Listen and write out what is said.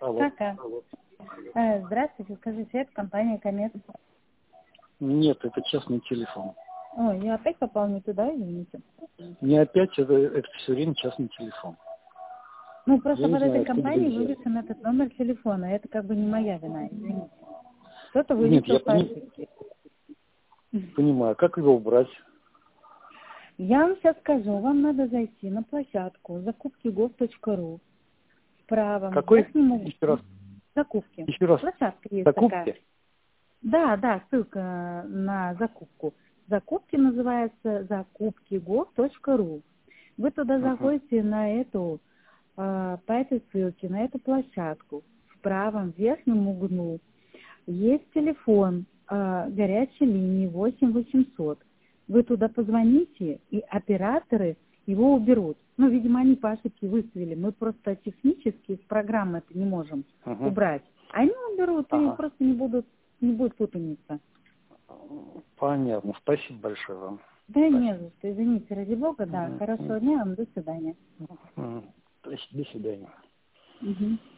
Алло. Пока. Здравствуйте, скажите, это компания Комет. Нет, это частный телефон. Ой, я опять попал не туда, извините. Не опять, это все время частный телефон. Ну, просто Я не под знаю, этой откуда компанией вы взяли. вывешен этот номер телефона. Это как бы не моя вина, извините. Кто-то Нет, я вывесил по ошибке. понимаю. Как его убрать? Я вам сейчас скажу, вам надо зайти на площадку закупки.gov.ru в правом Какой? верхнем углу. Еще раз. Закупки. Еще раз. Площадка есть Закупки? такая. Да, ссылка на закупку. Закупки называется закупки.gov.ru. Вы туда заходите на эту, по этой ссылке, на эту площадку. В правом верхнем углу есть телефон горячей линии 8800. Вы туда позвоните, и операторы его уберут. Ну, видимо, они по ошибке выставили. Мы просто технически из программы это не можем убрать. Они уберут, и просто не будет путаница. Понятно. Спасибо большое вам. Да не за что, извините, ради бога, да. Хорошего дня вам, до свидания. До свидания.